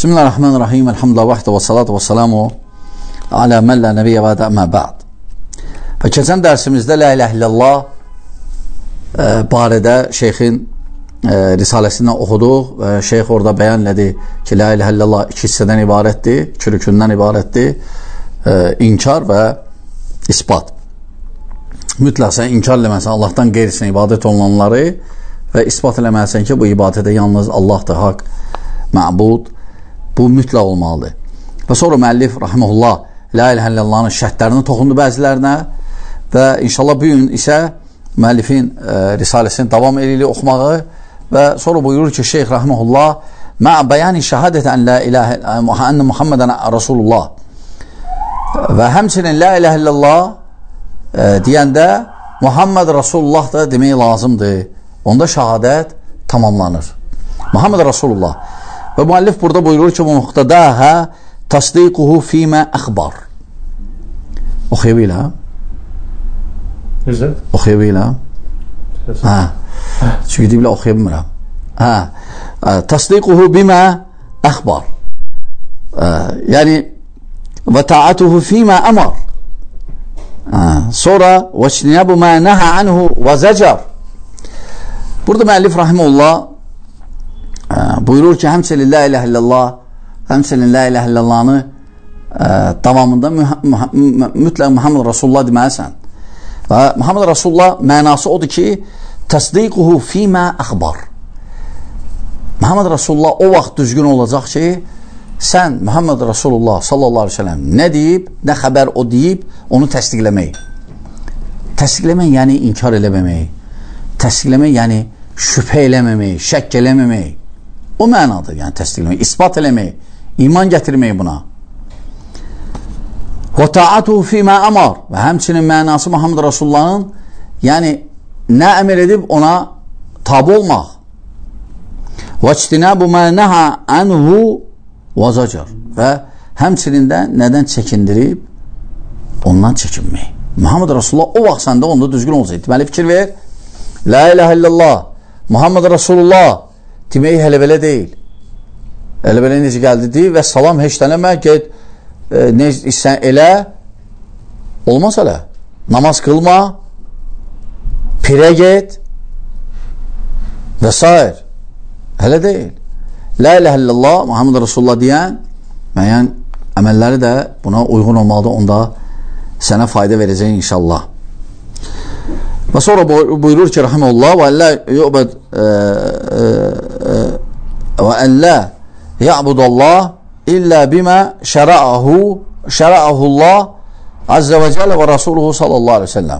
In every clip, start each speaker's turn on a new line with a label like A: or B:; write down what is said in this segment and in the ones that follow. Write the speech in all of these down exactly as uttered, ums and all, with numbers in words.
A: Bismillahirrahmanirrahim. Elhamdülillah vahdə və salatu və salamu alə mən lə nəbiyyə və də əmmə bə'd. Və keçən dərsimizdə La ilahe illallah e, barədə şeyxin e, risaləsindən oxuduq və şeyx orada bəyan elədi ki, La ilahe illallah iki hissədən ibarətdir, iki rükündən ibarətdir, e, inkar və ispat. Mütləq sən inkar eləməsən Allahdan qeyrisinə ibadət olunanları və ispat eləməsən ki, bu ibadətə yalnız Allahdır, haqq, məbud. Bu mütləq olmalıdır. Və sonra müəllif rahimehullah La ilahe illallahın şərtlərini toxundu bəzilərinə və inşallah bu gün isə müəllifin e, risaləsini davam edirik oxumağı və sonra buyurur ki, şeyx rahimehullah mə bəyani şəhadət ən la ilahe ən Muhammedən Rasulullah və həmçinin La ilahe illallah e, deyəndə Muhammed Rasulullah da demək lazımdır. Onda şəhadət tamamlanır. Muhammed Rasulullah. Və müəllif burada buyurur ki, muqtədəhə təsdiquhu fīmə əxbar. Oxuya bilə?
B: Necə?
A: Oxuya bilə? Hə. Çünki deyiblə oxuya bilmirəm. Hə. Təsdiquhu bimə əxbar. Yəni və ta'atuhu fīmə əmar. Sonra və çinəbu mə nəhə anhu və zəcar. Burada müəllif rahimehullah buyurur ki, həmçinin La ilahe illallah, həmçinin La ilahe illallahını ə, davamında mütləq Muhammed Rasulullah deməlisən. Və Muhammed Rasulullah mənası odur ki, təsdiquhu fīmə əxbar. Muhammed Rasulullah o vaxt düzgün olacaq ki, sən Muhammed Rasulullah sallallahu aleyhi ve sellem nə deyib, nə xəbər o deyib, onu təsdiqləmək. Təsdiqləmək yəni inkar eləməmək. Təsdiqləmək yəni şübhə eləməmək, şək eləməmək. O mənadır, yəni təsdiqləmək, ispat eləmək, iman gətirmək buna. Və ta'atuhu fīmə əmar və həmçinin mənası Muhammed Rasulullahın yəni nə əmr edib ona tabi olmaq. Və çtinəbu mə nəhə ənhu və zəcar və həmçinin də nədən çəkindirib ondan çəkinmək. Muhammed Rasulullah o vaxt səndə onda düzgün olacaq. Deməli fikir ver, La ilahe illallah Muhammed Rasulullah demək hələ belə deyil. Hələ belə necə gəldi deyil və salam heç dənəmə, get e, necə elə olmaz hələ. Namaz qılma, pirə get və s. Hələ deyil. La ilahe illallah Muhammed Rasulullah deyən müəyyən əməlləri də buna uyğun olmalıdır, onda sənə fayda verəcək inşallah. Və sonra buyurur ki, rahimehullah və əllə yu'bəd və əllə ya'budallah illə bimə şəra'ahu şəra'ahullah azze və cəllə və rasuluhu sallallahu aleyhi ve sellem.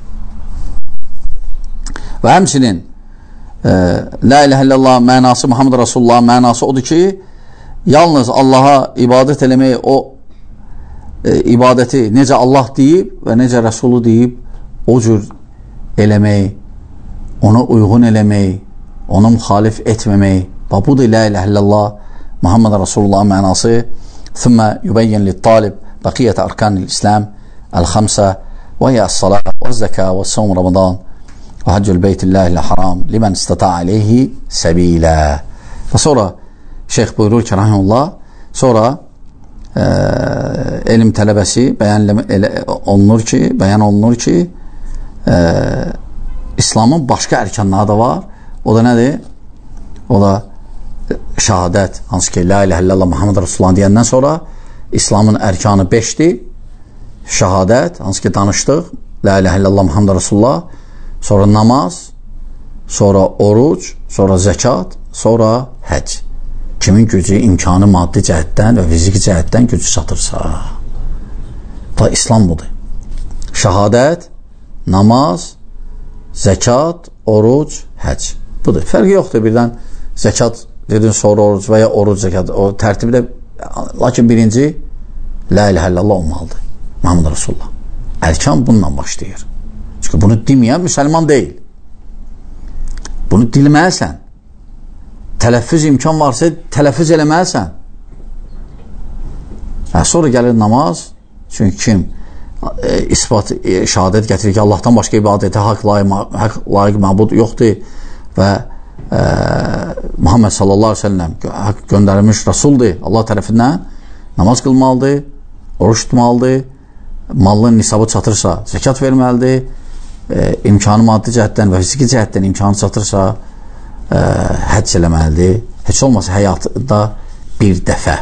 A: Və həmçinin e, La ilahe illallah mənası Muhammed Rasulullah mənası odur ki, yalnız Allaha ibadət eləmək, o e, ibadəti necə Allah deyib və necə Rasulü deyib o cür eləmək, ona uyğun eləmək, ona müxalif etməmək. Və budur La ilahe illallah Muhammed Rasulullah mənası. Thumma yubayyin lit-talib baqiyyət arkanil İslam el-xamsə və hiyə as-salat və zəka və savm Ramadan və haccul beytillahil haram limen istata'a aleyhi səbilə. Və sonra şeyx buyurur ki, rahimehullah, sonra e, elm tələbəsi bəyan olunur ki, bəyan olunur ki, e, İslamın başqa ərkanları da var. O da nədir? O da şəhadət, hansı ki, La ilahe illallah Muhammed Rasulullah deyəndən sonra İslamın ərkanı beşdir. Şəhadət, hansı ki, danışdıq, La ilahe illallah Muhammed Rasulullah, sonra namaz, sonra oruc, sonra zəkat, sonra həc. Kimin gücü, imkanı maddi cəhətdən və fiziki cəhətdən gücü çatırsa. Da İslam budur. Şəhadət, namaz, zəkat, oruc, həc. Budur. Fərqi yoxdur. Birdən zəkat dedin, sonra oruc və ya oruc, zəkat. O tərtibi də, lakin birinci La ilahe illallah olmalıdır. Muhammed Rasulullah. Ərkan bununla başlayır. Çünki bunu deməyən müsəlman deyil. Bunu dilməlisən. Tələffüz imkan varsa tələffüz eləməlisən. Hə, sonra gəlir namaz. Çünki kim e, ispat, e, şəhadət gətirir ki, Allahdan başqa ibadətə haqq layiq, haqq layiq məbud yoxdur və e, Muhammed sallallahu aleyhi ve sellem göndərilmiş Rasuldur Allah tərəfindən, namaz qılmalıdır, oruç tutmalıdır, malın nisabı çatırsa zəkat verməlidir, e, imkanı maddi cəhətdən və fiziki cəhətdən imkanı çatırsa e, həcc eləməlidir. Heç olmasa həyatında bir dəfə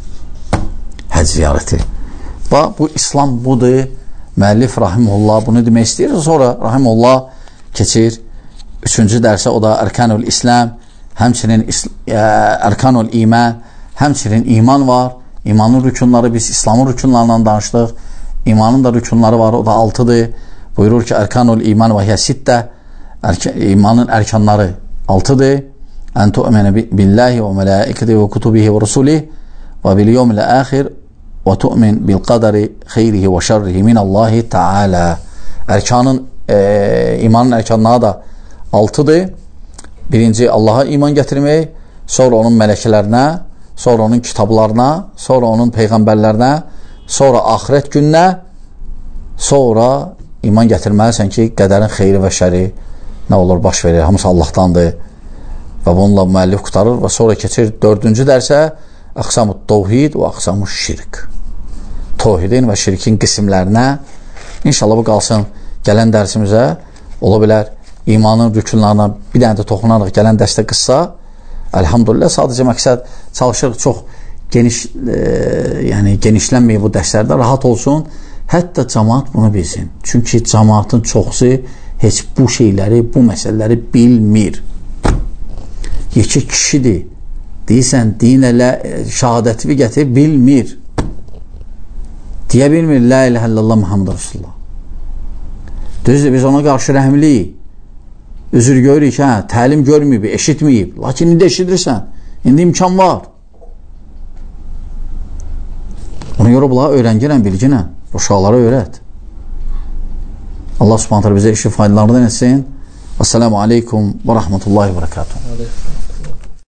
A: həcc ziyarəti. Və bu İslam budur. Müəllif rahimullah bunu demək istəyir. Sonra rahimullah keçir üçüncü dərsə, o da Ərkanul İslam, həmçinin Ərkanul İman, həmçinin iman var. İmanın rükunları, biz İslamın rükunlarından danışdıq. İmanın da rükunları var, o da altıdır. Buyurur ki, Ərkanul İman və hiyyəsidddə, imanın ərkanları altıdır. Ən tu'mene billahi və mələikəti və kutubihi və rusulih və bil yevmil axir və tu'min bil qadari xeyrihi və şerrihi minallahi Teala. Erkanın, e, imanın erkanları da altıdır. Birinci, Allaha iman gətirmək, sonra onun mələkələrinə, sonra onun kitablarına, sonra onun peyğəmbərlərinə, sonra axirət gününə, sonra iman gətirməlisən ki, qədərin xeyri və şəri nə olur, baş verir, hamısı Allahdandır. Və bununla müəllif qutarır və sonra keçir dördüncü dərsə əqsamut tevhid və əqsamut şirk. Tevhidin və şirkin qismlərinə. İnşallah bu qalsın gələn dərsimizə. Ola bilər imanın rükunlarına bir dənə də toxunarıq gələn dərsdə qıssa. Elhamdülillah, sadəcə məqsəd çalışırıq çox geniş, e, yəni genişlənməyib bu dərslərdə, rahat olsun. Hətta cəmaat bunu bilsin. Çünki cəmaatın çoxsu heç bu şeyləri, bu məsələləri bilmir. Yekə kişidir. Deyirsən, din elə şəhadəti gətir, bilmir. Deyə bilmir, la ilahe illallah Muhammed Rasulullah. Düzdür, biz ona qarşı rəhmliyik. Üzür görürük, hə, təlim görməyib, eşitməyib. Lakin indi eşidirsən, indi imkan var. Ona görə bunları öyrəngirən, bilginə. Uşaqlara öyrət. Allah subhanətlə bizə işi faydalarından etsin. Esselamu aleykum və rəhmətullahi və bərəkatuhu.